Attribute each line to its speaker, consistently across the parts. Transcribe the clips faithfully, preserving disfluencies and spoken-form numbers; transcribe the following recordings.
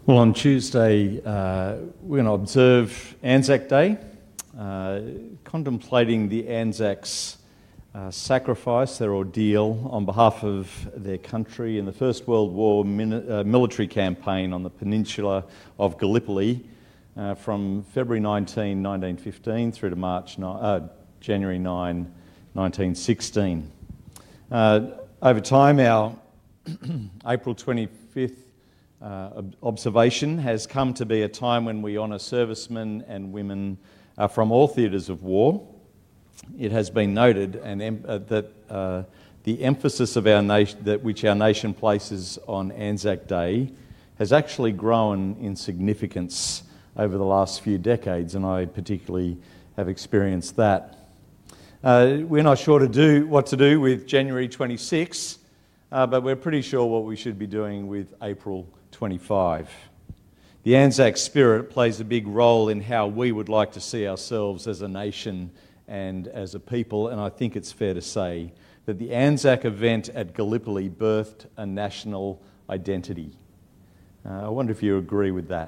Speaker 1: Well, on Tuesday, uh, we're going to observe Anzac Day, uh, contemplating the Anzacs' uh, sacrifice, their ordeal on behalf of their country in the First World War min- uh, military campaign on the peninsula of Gallipoli uh, from February nineteenth, nineteen fifteen through to March ni- uh, January ninth, nineteen sixteen. Uh, over time, our April twenty-fifth Uh, observation has come to be a time when we honour servicemen and women uh, from all theatres of war. It has been noted and em- uh, that uh, the emphasis of our nation, that which our nation places on Anzac Day, has actually grown in significance over the last few decades, and I particularly have experienced that. Uh, we're not sure to do what to do with January twenty-sixth, uh, but we're pretty sure what we should be doing with April twenty-fifth. The Anzac spirit plays a big role in how we would like to see ourselves as a nation and as a people, and I think it's fair to say that the Anzac event at Gallipoli birthed a national identity. Uh, I wonder if you agree with that.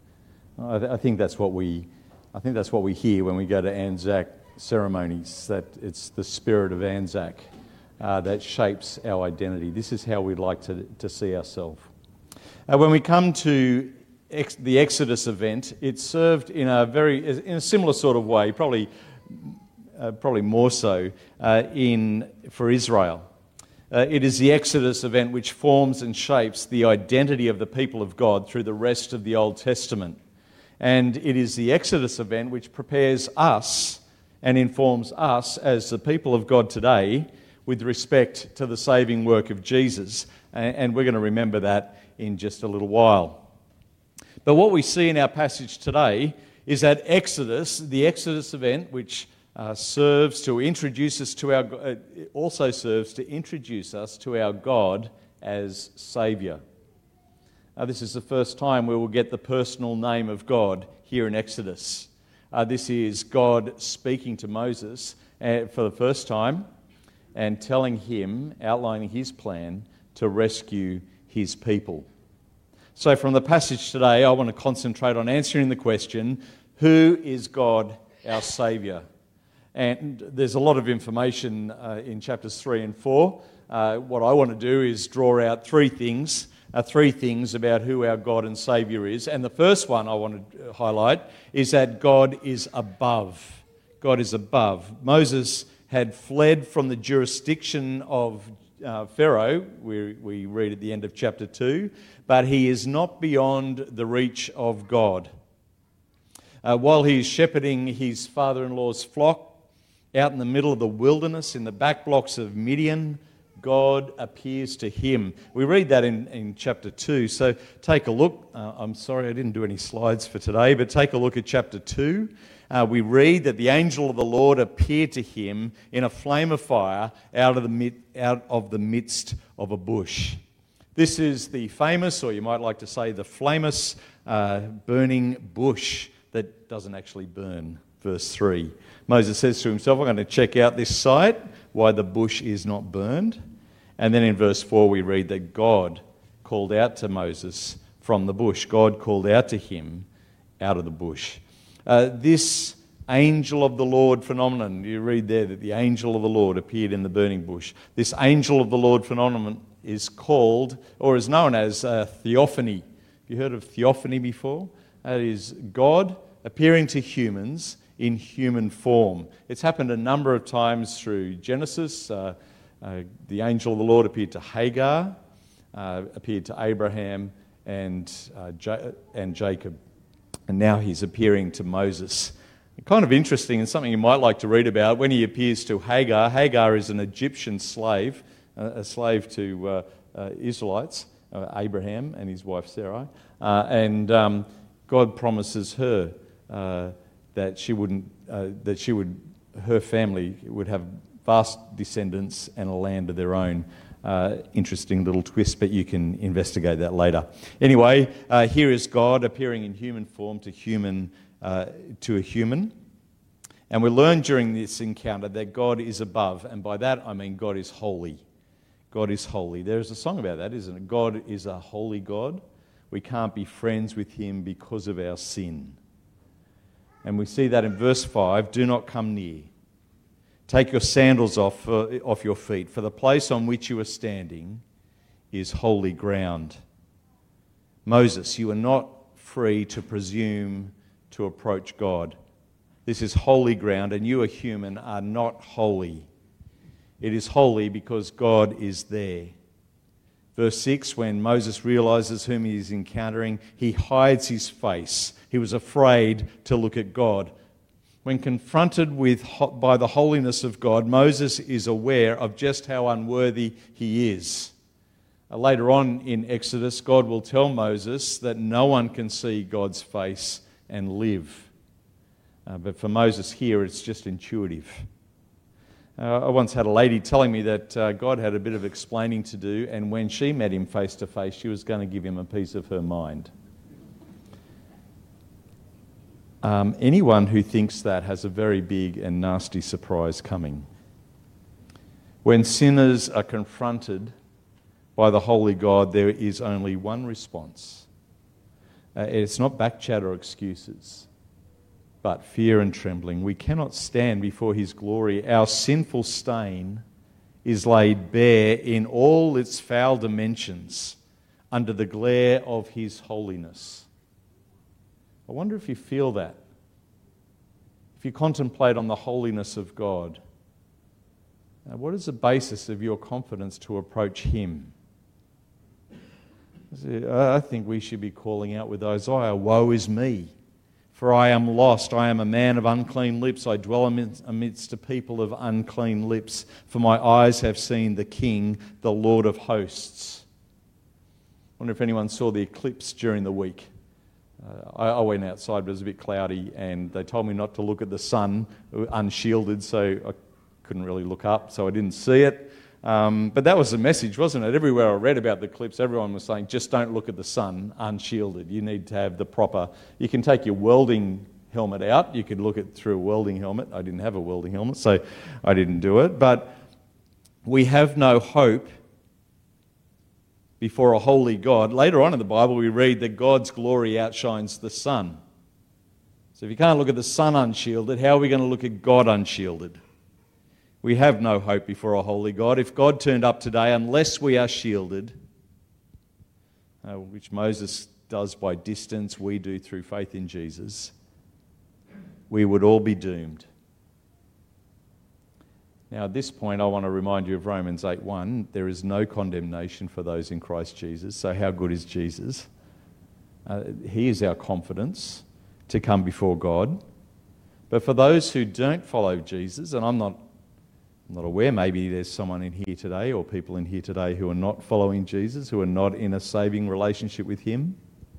Speaker 1: I, th- I think that's what we, I think that's what we hear when we go to Anzac ceremonies. That it's the spirit of Anzac uh, that shapes our identity. This is how we'd like to, to see ourselves. Uh, when we come to ex- the Exodus event, it served in a very, in a similar sort of way, probably, uh, probably more so uh, in for Israel. Uh, it is the Exodus event which forms and shapes the identity of the people of God through the rest of the Old Testament, and it is the Exodus event which prepares us and informs us as the people of God today with respect to the saving work of Jesus, and, and we're going to remember that in just a little while. But what we see in our passage today is that Exodus, the Exodus event, which uh, serves to introduce us to our, uh, also serves to introduce us to our God as Saviour. Uh, this is the first time we will get the personal name of God here in Exodus. Uh, this is God speaking to Moses uh, for the first time and telling him, outlining his plan to rescue his people. So from the passage today, I want to concentrate on answering the question, who is God, our Saviour? And there's a lot of information uh, in chapters three and four. Uh, what I want to do is draw out three things, uh, three things about who our God and Saviour is. And the first one I want to highlight is that God is above. God is above. Moses had fled from the jurisdiction of Uh, Pharaoh, we, we read at the end of chapter two, but he is not beyond the reach of God. Uh, while he is shepherding his father-in-law's flock out in the middle of the wilderness, in the back blocks of Midian, God appears to him. We read that in, in chapter two, so take a look. Uh, I'm sorry I didn't do any slides for today, but take a look at chapter two. Uh, we read that the angel of the Lord appeared to him in a flame of fire out of the mid, out of the midst of a bush. This is the famous, or you might like to say the famous, uh, burning bush that doesn't actually burn. Verse three. Moses says to himself, I'm going to check out this site, why the bush is not burned. And then in verse four we read that God called out to Moses from the bush. God called out to him out of the bush. Uh, this angel of the Lord phenomenon, you read there that the angel of the Lord appeared in the burning bush. This angel of the Lord phenomenon is called, or is known as uh, theophany. Have you heard of theophany before? That is God appearing to humans in human form. It's happened a number of times through Genesis. Uh, uh, the angel of the Lord appeared to Hagar, uh, appeared to Abraham and, uh, J- and Jacob. And now he's appearing to Moses. Kind of interesting and something you might like to read about. When he appears to Hagar, Hagar is an Egyptian slave, a slave to uh, uh, Israelites, uh, Abraham and his wife Sarai. Uh, and um, God promises her uh, that she wouldn't, uh, that she would, her family would have vast descendants and a land of their own. Uh, interesting little twist, but you can investigate that later. Anyway, uh, here is God appearing in human form to human uh, to a human, and we learn during this encounter that God is above, and by that I mean God is holy. God is holy. There is a song about that, isn't it? God is a holy God. we can't be friends with him because of our sin. And we see that in verse five, do not come near. Take your sandals off, uh, off your feet, for the place on which you are standing is holy ground. Moses, you are not free to presume to approach God. This is holy ground, and you, a human, are not holy. It is holy because God is there. Verse six, when Moses realizes whom he is encountering, he hides his face. He was afraid to look at God. When confronted with by the holiness of God, Moses is aware of just how unworthy he is. Uh, later on in Exodus, God will tell Moses that no one can see God's face and live. Uh, but for Moses here, it's just intuitive. Uh, I once had a lady telling me that uh, God had a bit of explaining to do, and when she met him face to face, she was going to give him a piece of her mind. Um, anyone who thinks that has a very big and nasty surprise coming. When sinners are confronted by the holy God, there is only one response. Uh, it's not backchat or excuses, but fear and trembling. We cannot stand before his glory. Our sinful stain is laid bare in all its foul dimensions under the glare of his holiness. I wonder if you feel that. If you contemplate on the holiness of God, now what is the basis of your confidence to approach him? I think we should be calling out with Isaiah, woe is me, for I am lost. I am a man of unclean lips. I dwell amidst a people of unclean lips, for my eyes have seen the King, the Lord of hosts. I wonder if anyone saw the eclipse during the week. Uh, I, I went outside, but it was a bit cloudy, and they told me not to look at the sun unshielded, so I couldn't really look up, so I didn't see it. Um, but that was the message, wasn't it? Everywhere I read about the eclipse, everyone was saying, just don't look at the sun unshielded. You need to have the proper... You can take your welding helmet out. You could look at through a welding helmet. I didn't have a welding helmet, so I didn't do it. But we have no hope before a holy God. Later on in the Bible, we read that God's glory outshines the sun. So if you can't look at the sun unshielded, how are we going to look at God unshielded? We have no hope before a holy God. If God turned up today, unless we are shielded, uh, which Moses does by distance, we do through faith in Jesus, we would all be doomed. Now at this point, I want to remind you of Romans eight one. There is no condemnation for those in Christ Jesus. So how good is Jesus? Uh, he is our confidence to come before God. But for those who don't follow Jesus, and I'm not I'm not aware, maybe there's someone in here today or people in here today who are not following Jesus, who are not in a saving relationship with him.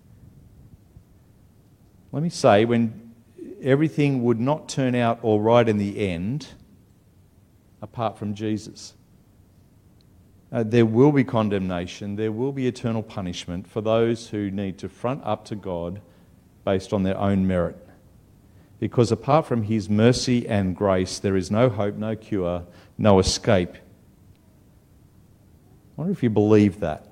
Speaker 1: Let me say, when everything would not turn out all right in the end, apart from Jesus, uh, there will be condemnation, there will be eternal punishment for those who need to front up to God based on their own merit. Because apart from his mercy and grace, there is no hope, no cure, no escape. I wonder if you believe that.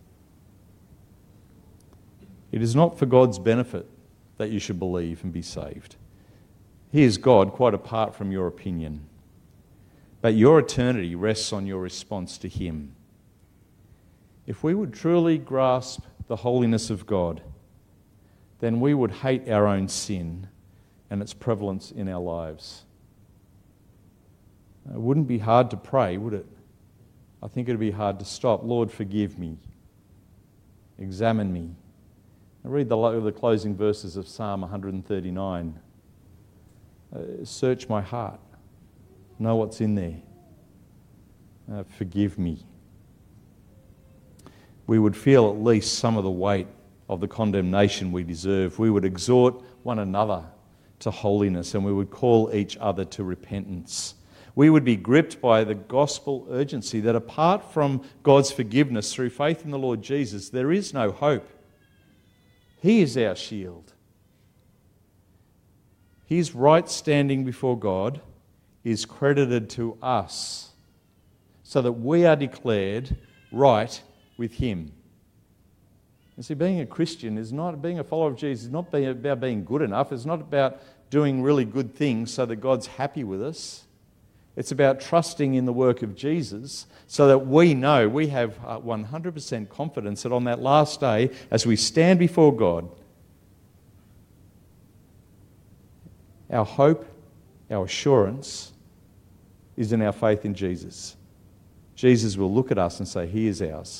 Speaker 1: It is not for God's benefit that you should believe and be saved. He is God, quite apart from your opinion. But your eternity rests on your response to him. If we would truly grasp the holiness of God, then we would hate our own sin and its prevalence in our lives. It wouldn't be hard to pray, would it? I think it would be hard to stop. Lord, forgive me. Examine me. I read the, the closing verses of Psalm one thirty-nine. Uh, search my heart. Know what's in there. Uh, forgive me. We would feel at least some of the weight of the condemnation we deserve. We would exhort one another to holiness, and we would call each other to repentance. We would be gripped by the gospel urgency that apart from God's forgiveness through faith in the Lord Jesus, there is no hope. He is our shield. His right standing before God is credited to us so that we are declared right with him. You see, being a Christian is not, being a follower of Jesus is not being, about being good enough. It's not about doing really good things so that God's happy with us. It's about trusting in the work of Jesus so that we know, we have one hundred percent confidence that on that last day, as we stand before God, our hope, our assurance is in our faith in Jesus. Jesus will look at us and say, He is ours.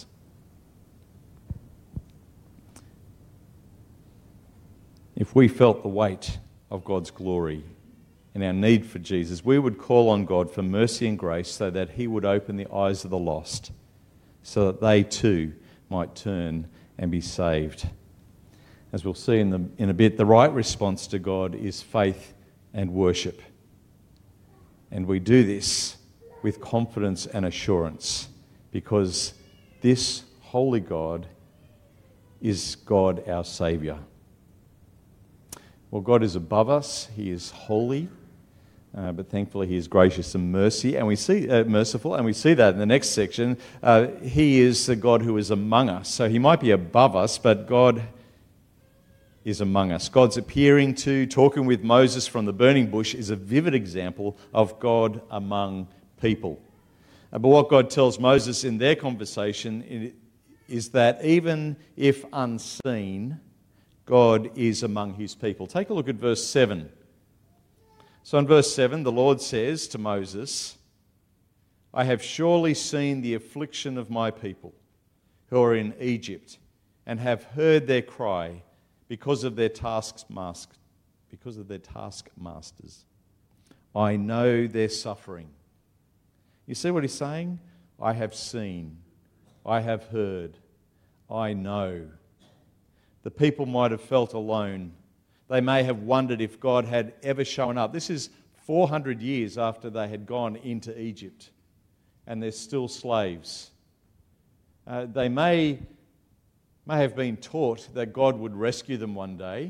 Speaker 1: If we felt the weight of God's glory and our need for Jesus, we would call on God for mercy and grace so that He would open the eyes of the lost so that they too might turn and be saved. As we'll see in, the, in a bit, the right response to God is faith and worship. And we do this with confidence and assurance because this holy God is God our Saviour. Well, God is above us. He is holy, uh, but thankfully He is gracious and mercy, and we see uh, merciful, and we see that in the next section. Uh, he is the God who is among us. So He might be above us, but God is among us. God's appearing to, talking with Moses from the burning bush is a vivid example of God among people. Uh, but what God tells Moses in their conversation is that even if unseen, God is among His people. Take a look at verse seven. So in verse seven, the Lord says to Moses, I have surely seen the affliction of my people who are in Egypt and have heard their cry because of their taskmasters. Because of their taskmasters. I know their suffering. You see what He's saying? I have seen, I have heard, I know. The people might have felt alone. They may have wondered if God had ever shown up. This is four hundred years after they had gone into Egypt, and they're still slaves. Uh, they may, may have been taught that God would rescue them one day,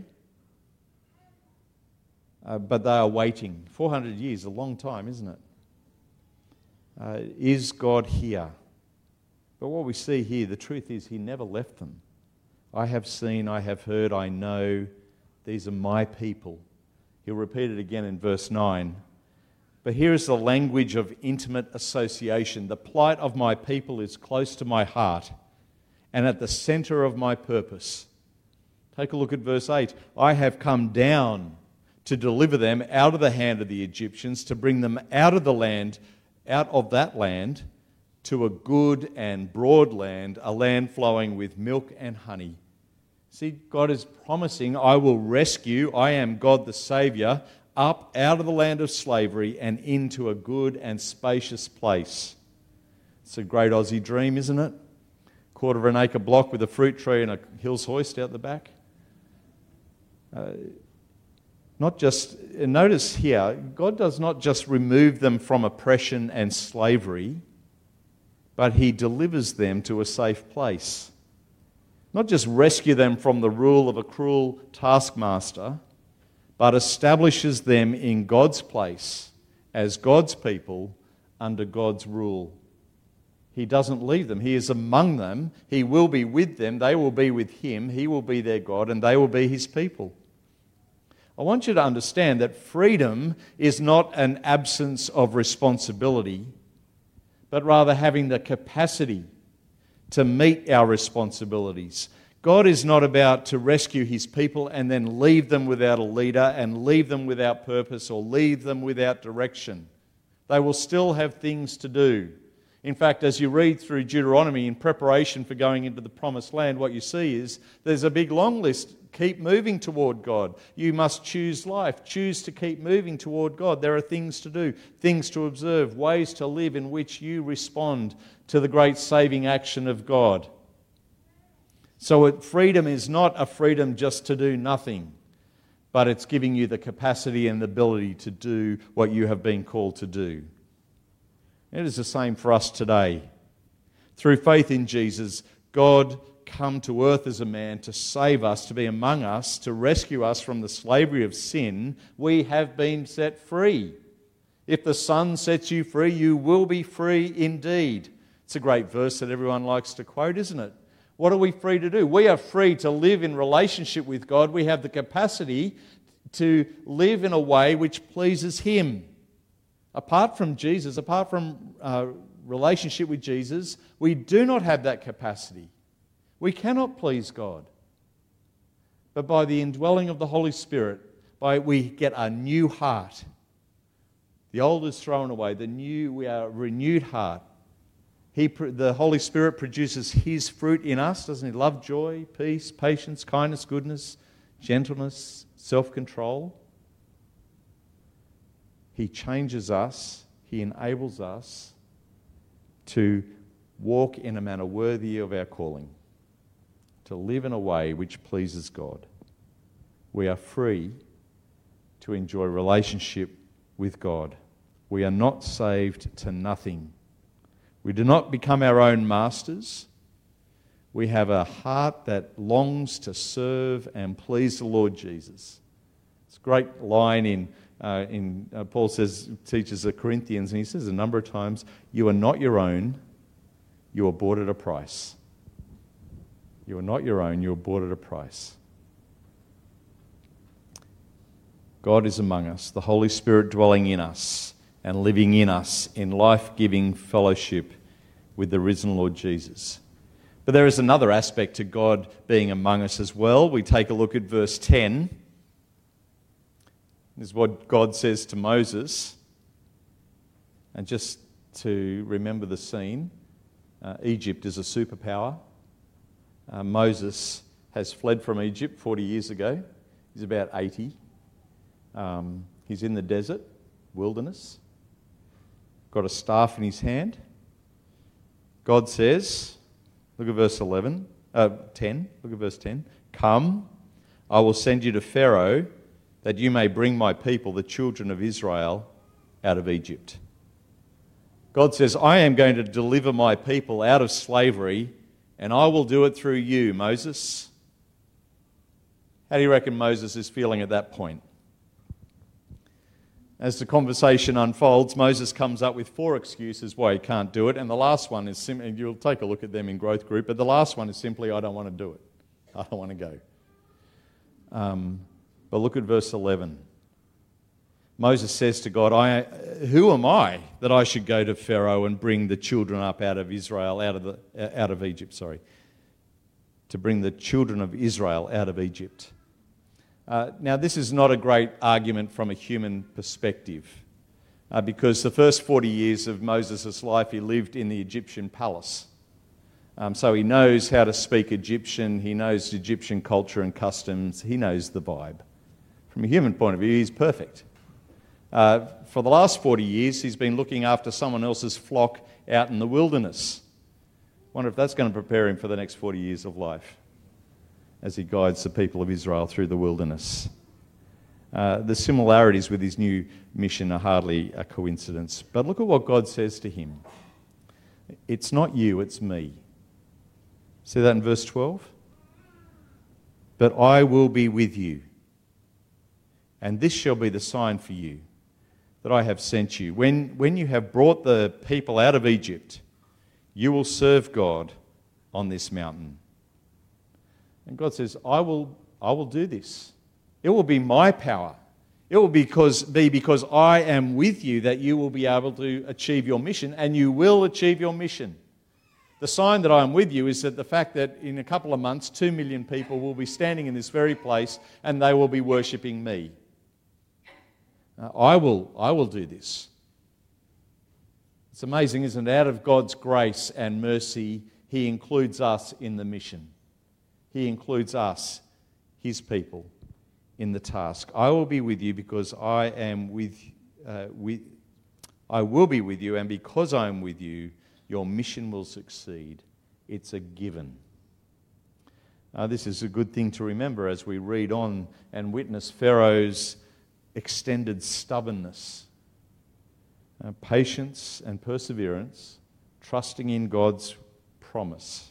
Speaker 1: uh, but they are waiting. four hundred years, a long time, isn't it? Uh, is God here? But what we see here, the truth is He never left them. I have seen, I have heard, I know, these are my people. He'll repeat it again in verse nine. But here is the language of intimate association. The plight of my people is close to my heart and at the centre of my purpose. Take a look at verse eight. I have come down to deliver them out of the hand of the Egyptians, to bring them out of the land, out of that land, to a good and broad land, a land flowing with milk and honey. See, God is promising, I will rescue, I am God the Saviour, up out of the land of slavery and into a good and spacious place. It's a great Aussie dream, isn't it? Quarter of an acre block with a fruit tree and a Hills hoist out the back. Uh, not just, notice here, God does not just remove them from oppression and slavery, but He delivers them to a safe place. Not just rescue them from the rule of a cruel taskmaster, but establishes them in God's place as God's people under God's rule. He doesn't leave them. He is among them. He will be with them. They will be with Him. He will be their God, and they will be His people. I want you to understand that freedom is not an absence of responsibility, but rather having the capacity to meet our responsibilities. God is not about to rescue His people and then leave them without a leader and leave them without purpose or leave them without direction. They will still have things to do. In fact, as you read through Deuteronomy in preparation for going into the Promised Land, what you see is there's a big long list. Keep moving toward God. You must choose life. Choose to keep moving toward God. There are things to do, things to observe, ways to live in which you respond to the great saving action of God. So it, freedom is not a freedom just to do nothing, but it's giving you the capacity and the ability to do what you have been called to do. It is the same for us today. Through faith in Jesus, God come to earth as a man to save us, to be among us, to rescue us from the slavery of sin. We have been set free. If the Son sets you free, you will be free indeed. It's a great verse that everyone likes to quote, isn't it? What are we free to do? We are free to live in relationship with God. We have the capacity to live in a way which pleases Him. Apart from Jesus, apart from uh, relationship with Jesus, we do not have that capacity. We cannot please God. But by the indwelling of the Holy Spirit, by we get a new heart. The old is thrown away. The new, we are a renewed heart. He, the Holy Spirit produces His fruit in us, doesn't He? Love, joy, peace, patience, kindness, goodness, gentleness, self-control. He changes us. He enables us to walk in a manner worthy of our calling, to live in a way which pleases God. We are free to enjoy relationship with God. We are not saved to nothing. We do not become our own masters. We have a heart that longs to serve and please the Lord Jesus. It's a great line in, uh, in uh, Paul says, teaches the Corinthians, and he says a number of times, you are not your own, you are bought at a price. You are not your own, you are bought at a price. God is among us, the Holy Spirit dwelling in us and living in us in life-giving fellowship with the risen Lord Jesus. But there is another aspect to God being among us as well. We take a look at verse ten. This is what God says to Moses. And just to remember the scene, uh, Egypt is a superpower. Uh, Moses has fled from Egypt forty years ago. He's about eighty. Um, he's in the desert, wilderness, got a staff in his hand. God says, look at verse eleven, uh, ten, look at verse ten. Come, I will send you to Pharaoh, that you may bring my people, the children of Israel, out of Egypt. God says, I am going to deliver my people out of slavery, and I will do it through you, Moses. How do you reckon Moses is feeling at that point? As the conversation unfolds, Moses comes up with four excuses why he can't do it, and the last one is simply, you'll take a look at them in growth group, but the last one is simply, I don't want to do it. I don't want to go. Um, but look at verse eleven. Moses says to God, I, who am I that I should go to Pharaoh and bring the children up out of Israel, out of, the, out of Egypt, sorry, to bring the children of Israel out of Egypt? Uh, now, this is not a great argument from a human perspective, uh, because the first forty years of Moses' life he lived in the Egyptian palace. Um, so he knows how to speak Egyptian, he knows Egyptian culture and customs, he knows the vibe. From a human point of view, he's perfect. Uh, for the last forty years, he's been looking after someone else's flock out in the wilderness. Wonder if that's going to prepare him for the next forty years of life, as he guides the people of Israel through the wilderness. Uh, the similarities with his new mission are hardly a coincidence. But look at what God says to him. It's not you, it's me. See that in verse twelve? But I will be with you, and this shall be the sign for you that I have sent you. When, when you have brought the people out of Egypt, you will serve God on this mountain. And God says, I will, I will do this. It will be my power. It will because, be because I am with you that you will be able to achieve your mission, and you will achieve your mission. The sign that I am with you is that the fact that in a couple of months, two million people will be standing in this very place and they will be worshipping me. Uh, I will, I will do this. It's amazing, isn't it? Out of God's grace and mercy, He includes us in the mission. He includes us, His people, in the task. I will be with you because I am with, uh, with, I will be with you, and because I am with you, your mission will succeed. It's a given. Uh, this is a good thing to remember as we read on and witness Pharaoh's extended stubbornness, uh, patience and perseverance, trusting in God's promise.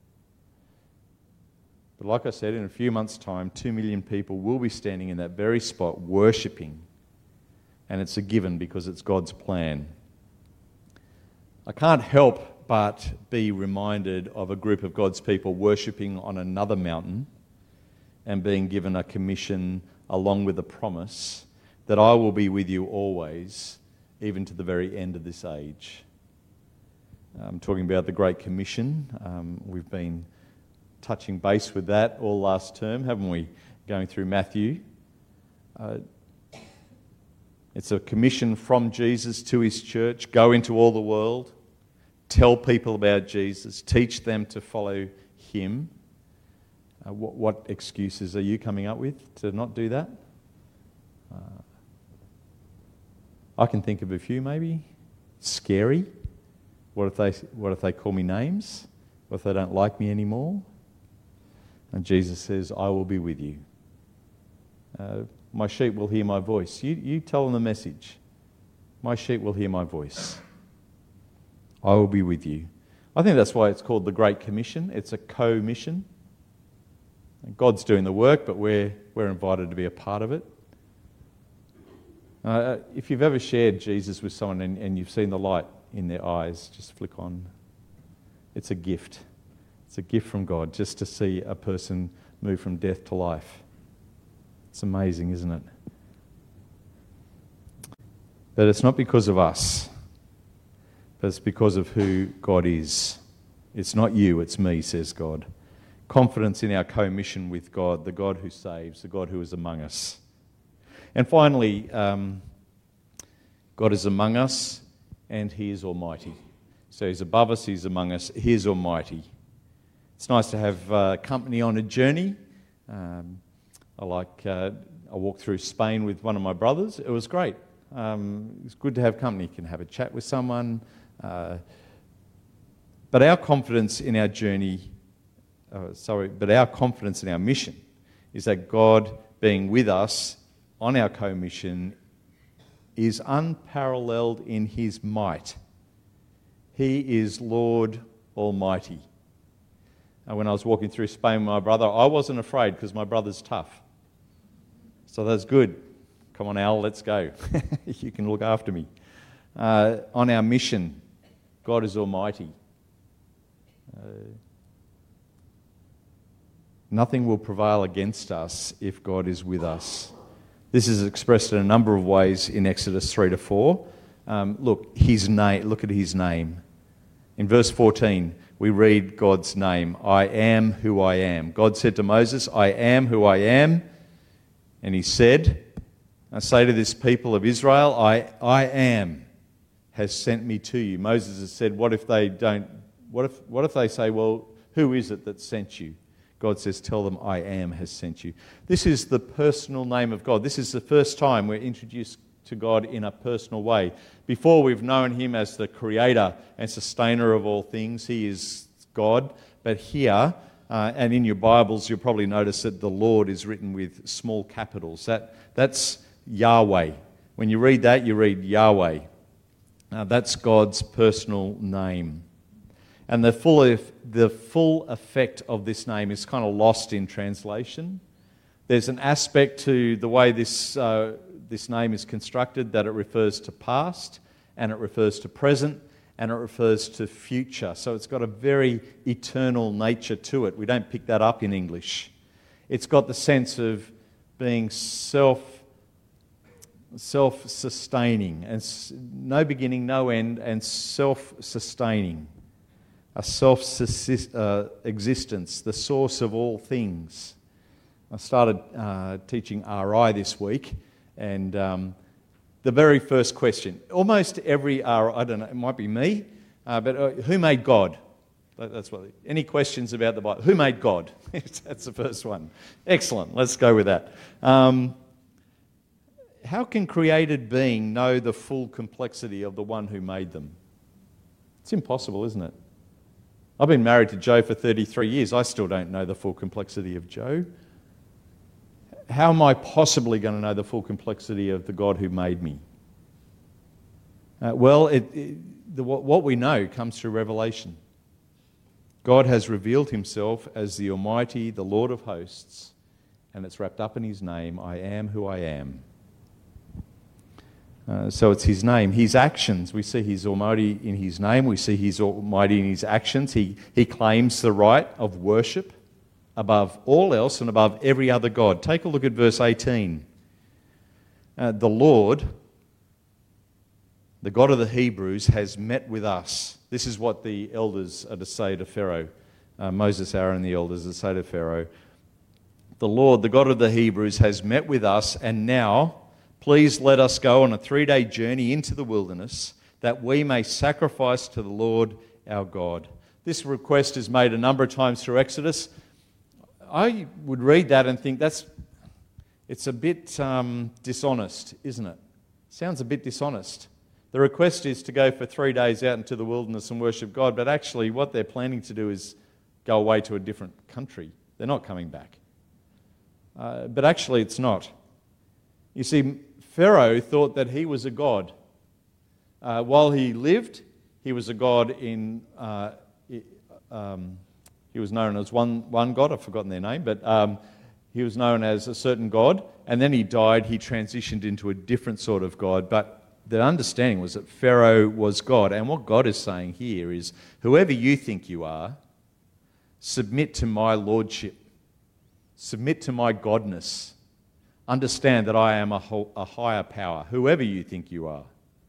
Speaker 1: But like I said, in a few months' time, two million people will be standing in that very spot worshipping. And it's a given because it's God's plan. I can't help but be reminded of a group of God's people worshipping on another mountain and being given a commission along with a promise that I will be with you always, even to the very end of this age. I'm talking about the Great Commission. Um, we've been touching base with that all last term, haven't we? Going through Matthew. Uh, it's a commission from Jesus to his church. Go into all the world, tell people about Jesus, teach them to follow him. Uh, what, what excuses are you coming up with to not do that? Uh, I can think of a few maybe. Scary. What if they, what if they call me names? What if they don't like me anymore? And Jesus says, I will be with you. Uh, my sheep will hear my voice. You, you tell them the message. My sheep will hear my voice. I will be with you. I think that's why it's called the Great Commission. It's a co-mission. God's doing the work, but we're, we're invited to be a part of it. Uh, if you've ever shared Jesus with someone and, and you've seen the light in their eyes, just flick on. It's a gift. It's a gift from God just to see a person move from death to life. It's amazing, isn't it? But it's not because of us, but it's because of who God is. It's not you, it's me, says God. Confidence in our co-mission with God, the God who saves, the God who is among us. And finally, um, God is among us and he is almighty. So he's above us, he's among us, he is almighty. It's nice to have uh, company on a journey. Um, I like, uh, I walked through Spain with one of my brothers. It was great. Um, it's good to have company. You can have a chat with someone. Uh, but our confidence in our journey, uh, sorry, but our confidence in our mission is that God being with us on our co-mission is unparalleled in his might. He is Lord Almighty. And when I was walking through Spain with my brother, I wasn't afraid because my brother's tough. So that's good. Come on, Al, let's go. You can look after me. Uh, on our mission, God is Almighty. Uh, nothing will prevail against us if God is with us. This is expressed in a number of ways in Exodus three to four. Um, look, his name. Look at his name. In verse fourteen, we read God's name. I am who I am. God said to Moses, I am who I am. And he said, I say to this people of Israel, I, I am has sent me to you. Moses has said, what if they don't, what if, what if they say, well, who is it that sent you? God says, tell them, I am has sent you. This is the personal name of God. This is the first time we're introduced to God in a personal way. Before, we've known him as the creator and sustainer of all things. He is God. But here, uh, and in your Bibles, you'll probably notice that the Lord is written with small capitals. That That's Yahweh. When you read that, you read Yahweh. Uh, that's God's personal name. And the full, the full effect of this name is kind of lost in translation. There's an aspect to the way this, uh, this name is constructed that it refers to past, and it refers to present, and it refers to future. So it's got a very eternal nature to it. We don't pick that up in English. It's got the sense of being self, self-sustaining, and no beginning, no end, and self-sustaining. A self-existence, the source of all things. I started uh, teaching R I this week, and um, the very first question, almost every R I, I don't know, it might be me, uh, but uh, who made God? That's what. Any questions about the Bible? Who made God? That's the first one. Excellent. Let's go with that. Um, how can created being know the full complexity of the one who made them? It's impossible, isn't it? I've been married to Joe for thirty-three years. I still don't know the full complexity of Joe. How am I possibly going to know the full complexity of the God who made me? Uh, well, it, it, the, what we know comes through revelation. God has revealed himself as the Almighty, the Lord of hosts, and it's wrapped up in his name, I am who I am. Uh, so it's his name, his actions. We see he's almighty in his name. We see he's almighty in his actions. He, he claims the right of worship above all else and above every other god. Take a look at verse eighteen. Uh, the Lord, the God of the Hebrews, has met with us. This is what the elders are to say to Pharaoh. Uh, Moses, Aaron, the elders are to say to Pharaoh. The Lord, the God of the Hebrews, has met with us, and now please let us go on a three-day journey into the wilderness, that we may sacrifice to the Lord our God. This request is made a number of times through Exodus. I would read that and think that's it's a bit um, dishonest, isn't it? Sounds a bit dishonest. The request is to go for three days out into the wilderness and worship God, but actually what they're planning to do is go away to a different country. They're not coming back. Uh, but actually it's not. You see, Pharaoh thought that he was a god. Uh, while he lived, he was a god in... Uh, um, he was known as one, one god, I've forgotten their name, but um, he was known as a certain god, and then he died, he transitioned into a different sort of god, but the understanding was that Pharaoh was God, and what God is saying here is, whoever you think you are, submit to my lordship, submit to my godness, understand that I am a, ho- a higher power, whoever you think you are.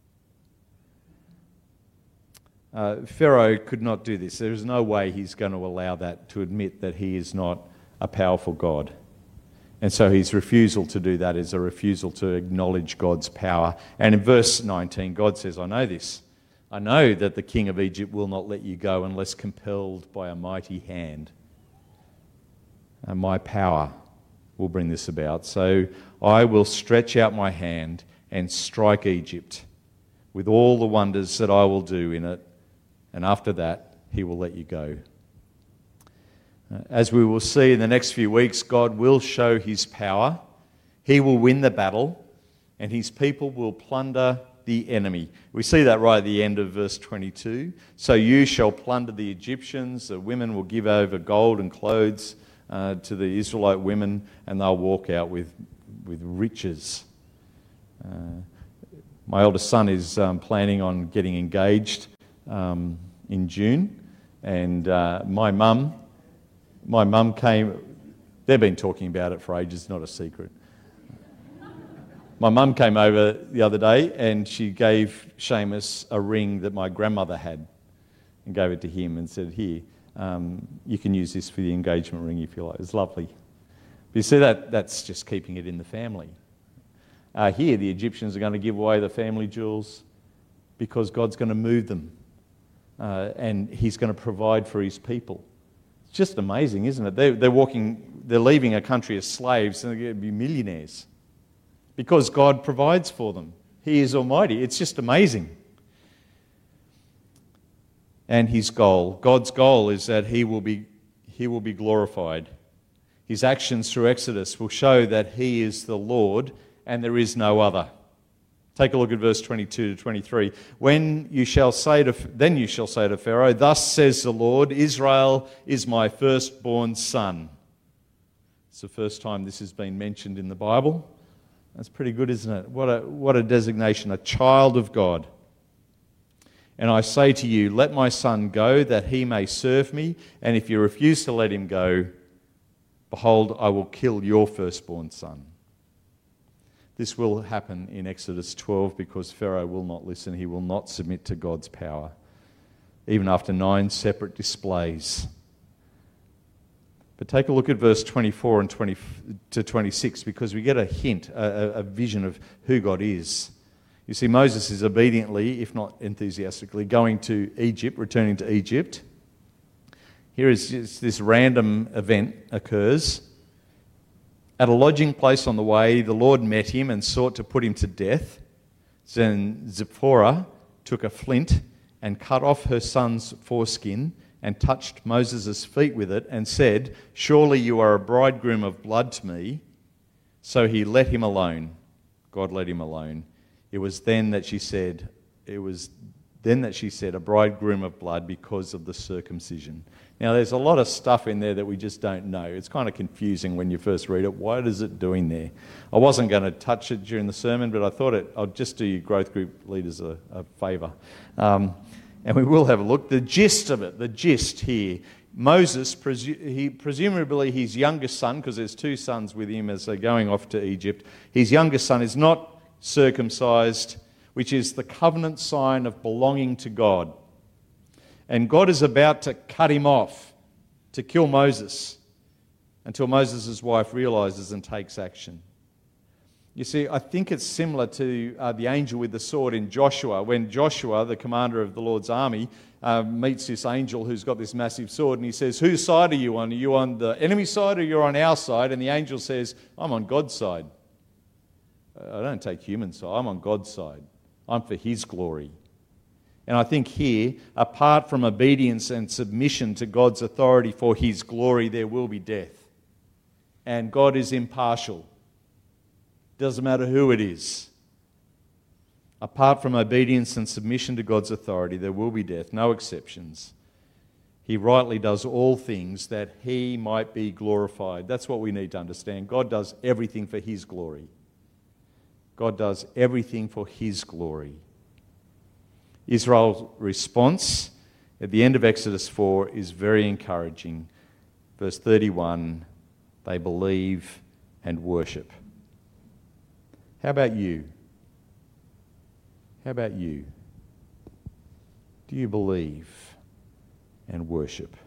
Speaker 1: Uh, Pharaoh could not do this. There is no way he's going to allow that, to admit that he is not a powerful God. And so his refusal to do that is a refusal to acknowledge God's power. And in verse nineteen, God says, I know this. I know that the king of Egypt will not let you go unless compelled by a mighty hand. And my power will bring this about. So I will stretch out my hand and strike Egypt with all the wonders that I will do in it. And after that, he will let you go. As we will see in the next few weeks, God will show his power. He will win the battle, and his people will plunder the enemy. We see that right at the end of verse twenty-two. So you shall plunder the Egyptians. The women will give over gold and clothes uh, to the Israelite women, and they'll walk out with, with riches. Uh, my oldest son is um, planning on getting engaged um, in June, and uh, my mum... My mum came, they've been talking about it for ages, not a secret. My mum came over the other day and she gave Seamus a ring that my grandmother had and gave it to him and said, here, um, you can use this for the engagement ring if you like. It's lovely. But you see, that that's just keeping it in the family. Uh, here, the Egyptians are going to give away the family jewels because God's going to move them uh, and he's going to provide for his people. It's just amazing, isn't it? They're, they're walking, they're leaving a country as slaves and they're going to be millionaires because God provides for them. He is almighty. It's just amazing. And his goal, God's goal is that he will be, he will be glorified. His actions through Exodus will show that he is the Lord and there is no other. Take a look at verse twenty-two to twenty-three. When you shall say to, then you shall say to Pharaoh, thus says the Lord, Israel is my firstborn son. It's the first time this has been mentioned in the Bible. That's pretty good, isn't it? What a, what a designation, a child of God. And I say to you, let my son go that he may serve me. And if you refuse to let him go, behold, I will kill your firstborn son. This will happen in Exodus twelve because Pharaoh will not listen. He will not submit to God's power, even after nine separate displays. But take a look at verse twenty-four and twenty to twenty-six because we get a hint, a, a vision of who God is. You see, Moses is obediently, if not enthusiastically, going to Egypt, returning to Egypt. Here is this random event occurs. At a lodging place on the way, the Lord met him and sought to put him to death. Then Zipporah took a flint and cut off her son's foreskin and touched Moses' feet with it and said, surely you are a bridegroom of blood to me. So he let him alone. God let him alone. It was then that she said, it was Then that she said, a bridegroom of blood because of the circumcision. Now, there's a lot of stuff in there that we just don't know. It's kind of confusing when you first read it. What is it doing there? I wasn't going to touch it during the sermon, but I thought it, I'll just do you growth group leaders a, a favour. Um, and we will have a look. The gist of it, the gist here, Moses, presu- he, presumably his youngest son, because there's two sons with him as they're going off to Egypt, his youngest son is not circumcised, which is the covenant sign of belonging to God. And God is about to cut him off, to kill Moses, until Moses' wife realises and takes action. You see, I think it's similar to uh, the angel with the sword in Joshua. When Joshua, the commander of the Lord's army, uh, meets this angel who's got this massive sword, and he says, whose side are you on? Are you on the enemy side or you're on our side? And the angel says, I'm on God's side. I don't take human side, I'm on God's side. I'm for his glory. And I think here, apart from obedience and submission to God's authority for his glory, there will be death. And God is impartial. Doesn't matter who it is. Apart from obedience and submission to God's authority, there will be death, no exceptions. He rightly does all things that he might be glorified. That's what we need to understand. God does everything for his glory. God does everything for his glory. Israel's response at the end of Exodus four is very encouraging. Verse thirty-one, they believe and worship. How about you? How about you? Do you believe and worship?